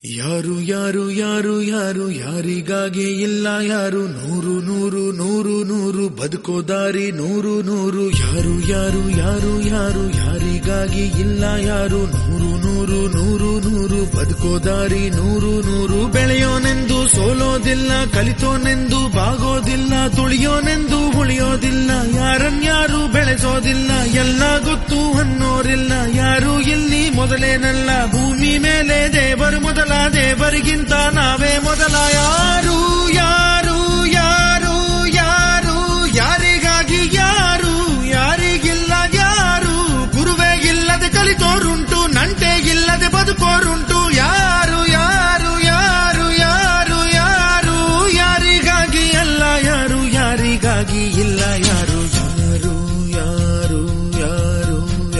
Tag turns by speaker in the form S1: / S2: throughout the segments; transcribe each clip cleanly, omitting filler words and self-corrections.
S1: ಯಾರು ಯಾರು ಯಾರು ಯಾರು ಯಾರಿಗಾಗಿ ಇಲ್ಲ ಯಾರು ನೂರು ನೂರು ನೂರು ನೂರು ಬದುಕೋ ದಾರಿ ನೂರು ನೂರು ಯಾರು ಯಾರು ಯಾರು ಯಾರು ಯಾರಿಗಾಗಿ ಇಲ್ಲ ಯಾರು ನೂರು ನೂರು ನೂರು ನೂರು ಬದುಕೋ ದಾರಿ ನೂರು ನೂರು ಬೆಳೆಯೋನೆಂದು ಸೋಲೋದಿಲ್ಲ ಕಲಿತೋನೆಂದು ಬಾಗೋದಿಲ್ಲ ತುಳಿಯೋನೆಂದು ಉಳಿಯೋದಿಲ್ಲ ಯಾರನ್ಯಾರು ಬೆಳೆಸೋದಿಲ್ಲ ಎಲ್ಲ ಗೊತ್ತು ಅನ್ನೋರಿಲ್ಲ ಯಾರು ಇಲ್ಲಿ ಮೊದಲೇನಲ್ಲ ಭೂಮಿ ಮೇಲೆ ದೇವರು ಮೊದಲ ದೇವರಿಗಿಂತ ನಾವೇ ಮೊದಲ ಯಾರು ಯಾರು ಯಾರು ಯಾರು ಯಾರಿಗಾಗಿ ಯಾರು ಯಾರಿಗಿಲ್ಲ ಯಾರು ಗುರುವೇ ಇಲ್ಲದೆ ಕಲಿತೋರುಂಟು ನಂಟೆ ಇಲ್ಲದೆ ಬದುಕೋರುಂಟು ಯಾರು ಯಾರು ಯಾರು ಯಾರು ಯಾರು ಯಾರಿಗಾಗಿ ಅಲ್ಲ ಯಾರು ಯಾರಿಗಾಗಿ ಇಲ್ಲ ಯಾರು ಯಾರು ಯಾರು ಯಾರು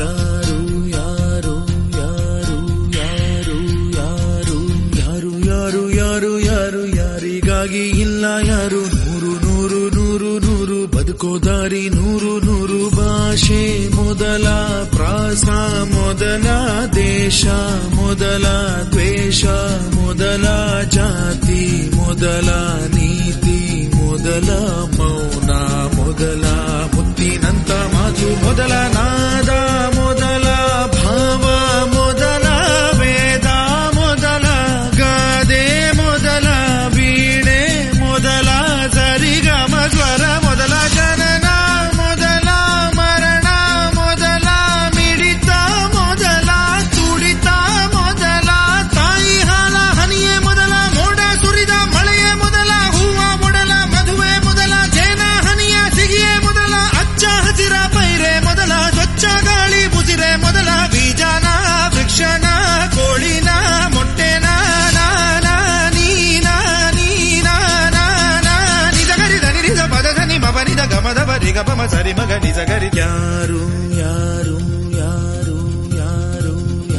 S1: ಯಾರು ಯಾರು ಯಾರು ಯಾರು ಯಾರು ಯಾರು ಯಾರು ಯಾರು ಯಾರಿಗಾಗಿ ಇಲ್ಲ ಯಾರು ನೂರು ನೂರು ನೂರು ನೂರು ಬದುಕೋ ದಾರಿ ನೂರು ನೂರು ಭಾಷೆ ಮೊದಲ ಪ್ರಾಸ ಮೊದಲ ದೇಶ ಮೊದಲ ದ್ವೇಷ ಮೊದಲ ಜಾತಿ ಮೊದಲ ನೀತಿ ಮೊದಲ ಮೌನ ಮೊದಲ ಮುತ್ತಿನಂತ ಮಾತು ಮೊದಲ ನಾದ ಮೊದಲ ಭಾವ ಮೊದಲ ವೇದ ಮೊದಲ ಗಾದೆ ಮೊದಲ ವೀಣೆ ಮೊದಲ ಸರಿಗಮ ಸ್ವರ ಮೊದಲ ಜನನ ಮೊದಲ ಮರಣ ಮೊದಲ ಮಿಡಿತ ಮೊದಲ ತುಡಿತ ಮೊದಲ ತಾಯಿ ಹಾಲ ಹನಿಯೇ ಮೊದಲ ಮೋಡ ಸುರಿದ ಮಳೆಯೇ ಮೊದಲ ಹೂವ ಮೊದಲ ಮದುವೆ ಮೊದಲ ಜೇನ ಹನಿಯ ಸಿಗಿಯೇ ಮೊದಲ ಅಚ್ಚ ಹಸಿರ ಪೈರೆ ಮೊದಲ ಸ್ವಚ್ಛ ಗಾಳಿ ಬುಸಿರೆ ಮೊದಲ ಬೀಜನ ವೃಕ್ಷನ ಕೋಳಿನ ಮೊಟ್ಟೆನ ನಾನಾ ನೀನಾ ನೀನಾ ನಾನಾ ನಿಜ ಗರಿದ ನಿರಿದ ಪದದ ನಿಮ ಬನಿದ ಗಮದ ಬರಿಗ ಪಮ ಸರಿ ಮಗ ನಿಜ ಗರಿ ಯಾರು ಯಾರು ಯಾರು ಯಾರು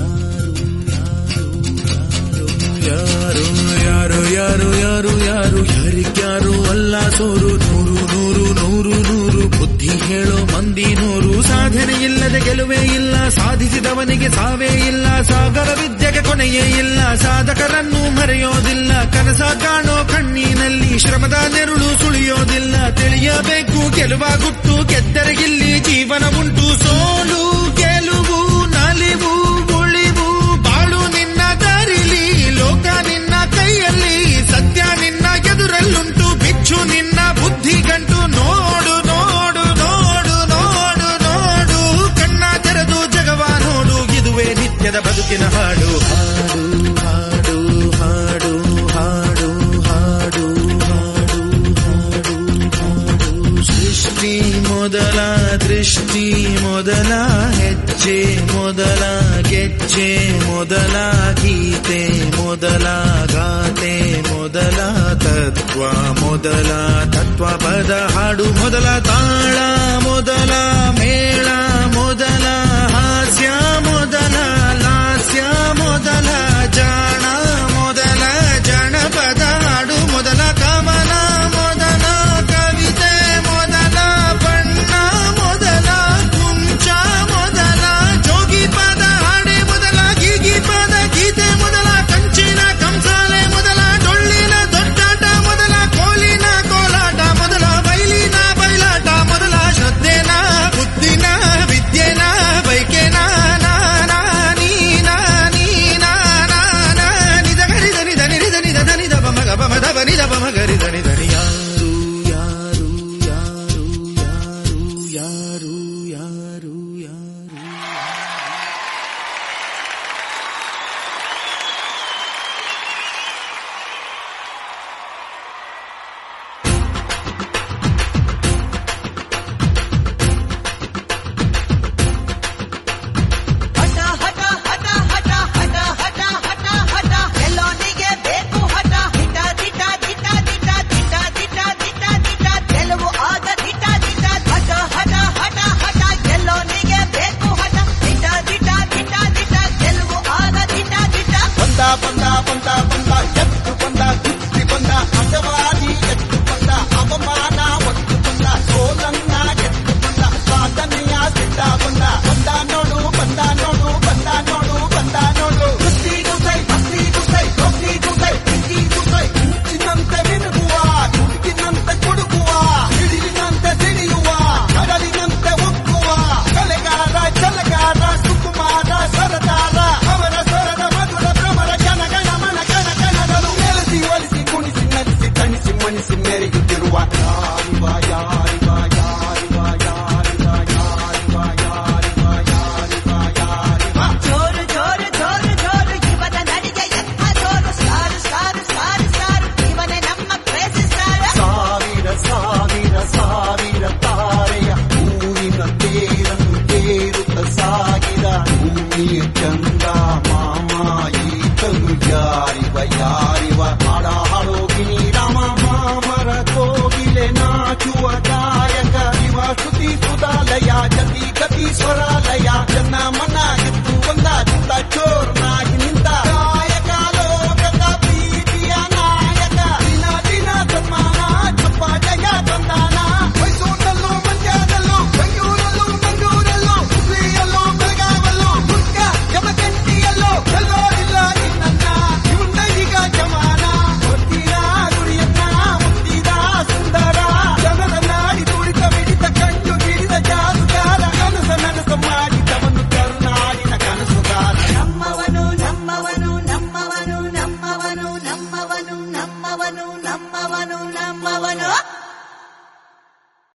S1: ಯಾರು ಯಾರು ಯಾರು ಯಾರು ಯಾರು ಯಾರಿಗ್ಯಾರು ಅಲ್ಲ ಸೋರು ನೂರು ನೂರು ನೂರು ನೂರು ಬುದ್ಧಿ ಹೇಳೋ ಮಂದಿ ನೂರು ಸಾಧನೆ ಇಲ್ಲದೆ ಗೆಲುವೇ ಇಲ್ಲ ಸಾಧಿಸಿದವನಿಗೆ ಸಾವೇ ಇಲ್ಲ ಸಾಗರ ವಿದ್ಯೆಗೆ ಕೊನೆಯೇ ಇಲ್ಲ ಸಾಧಕರನ್ನು ಮರೆಯೋದಿಲ್ಲ ಕನಸ ಕಾಣೋ ಕಣ್ಣಿನಲ್ಲಿ ಶ್ರಮದ ನೆರುಳು ಸುಳಿಯೋದಿಲ್ಲ ತಿಳಿಯಬೇಕು ಗೆಲುವ ಗುಟ್ಟು ಗೆದ್ದರೆಗಿಲ್ಲಿ ಜೀವನ ಉಂಟು ಸೋಲು ಗೆಲುವು ನಲಿವು ಉಳಿವು ಬಾಳು ನಿನ್ನ ದಾರಿಲಿ ಲೋಕ ನಿನ್ನ ಕೈಯಲ್ಲಿ ಸತ್ಯ ನಿನ್ನ ಎದುರಲ್ಲುಂಟು ಬಿಚ್ಚು ನಿನ್ನ ಬುದ್ಧಿ ಗಂಟು ನೋಡು ನೋಡು ನೋಡು ನೋಡು ನೋಡು ಕಣ್ಣ ತೆರೆದು ಜಗವ ನೋಡು ಇದುವೇ ನಿತ್ಯದ ಬದುಕಿನ ಹಾಡು ಹಾಡು ಹಾಡು ಹಾಡು ಹಾಡು ಹಾಡು ಹಾಡು ಹಾಡು ಸೃಷ್ಟಿ ಮೊದಲ ದೃಷ್ಟಿ ಮೊದಲ ಹೆಜ್ಜೆ ಮೊದಲ ಗೆಜ್ಜೆ ಮೊದಲ ಗೀತೆ ಮೊದಲ ಗಾತೆ ಮೊದಲ ತತ್ವ ಮೊದಲ ತತ್ವ ಪದ ಹಾಡು ಮೊದಲ ತಾಳ ಮೊದಲ ಮೇಳ ಮೊದಲ ಹಾಸ್ಯ ಮೊದಲ ಲಾಸ್ಯ ಮೊದಲ ಜಾಣ ಮೊದಲ ಜನಪದ ಹಾಡು ಮೊದಲ ಕವನ ಮೊದಲ ಕವಿತೆ ಮೊದಲ ಬಣ್ಣ ಮೊದಲ ಕುಂಚ ಮೊದಲ ಜೋಗಿ ಪದ ಹಾಡೆ ಮೊದಲ ಗೀಗಿ ಪದ ಗೀತೆ ಮೊದಲ ಕಂಚಿನ ಕಂಸಾಲೆ ಮೊದಲ ಡೊಳ್ಳಿನ ದೊಡ್ಡಾಟ ಮೊದಲ ಕೋಲಿನ ಕೋಲಾಟ ಮೊದಲ ಬೈಲಿನ ಬಯಲಾಟ ಮೊದಲ ಶ್ರದ್ಧೆನ ಬುದ್ಧಿನ ವಿದ್ಯೆನ ಬೈಕೆನ ನಾನಾ ನೀನಾ ನೀನಾ ನಾನಾ ನಿಜ ಗರಿದ ನಿಧ ನಿರಿದ ನಿಧ ಧನಿದ ಬಮಗ ಬಮದ ಬನಿದ ಬಮಗರಿ ಧನಿ ಧನಿ ಯಾರು ಯಾರು ಯಾರು ಯಾರು ಯಾರು ಯಾರು ಯಾರು
S2: ಹಠ ಹಠ ಹಠ ಹಠ ಹಠ ಹಠ ಹಠ ಹಠ ಎಲ್ಲೋನಿಗೆ ಬೇಕು ಹಠ ದಿಟ ದಿಟ ದಿಟ ದಿಟ ದಿಟ ದಿಟ ದಿಟ ದಿಟ ಗೆಲುವು ಆಗ ದಿಟ ದಿಟ ಹಠ ಹಠ ಹಠ ಹಠ ಎಲ್ಲೋನಿಗೆ ಬೇಕು ಹಠ ದಿಟ ದಿಟ ದಿಟ ದಿಟ ಗೆಲುವು ಆಗ ದಿಟ ದಿಟ
S3: ಬಂದ ಬಂದ ಬಂದ ಬಂದ ಎತ್ತು ಬಂದ ಕುಸ್ತಿ ಬಂದ ಅಸವಾದಿ ಎತ್ತು ಬಂದ ಅವಮಾನ ಒತ್ತು ಬಂದ ಸೋಲನ್ನ ಎತ್ತು ಬಂದ ಸಾಧನೆಯ ಸಿದ್ಧ ಬಂದ ಬಂದ ನೋಡು ಬಂದ ನೋಡು ಬಂದ ನೋಡು ಬಂದ ನೋಡು ಕುಸ್ತಿ ಗುಸೈ ಭಕ್ತಿ ಗುಸೈ ವಯ್ಯಾರಿ ವಯ್ಯಾರಿ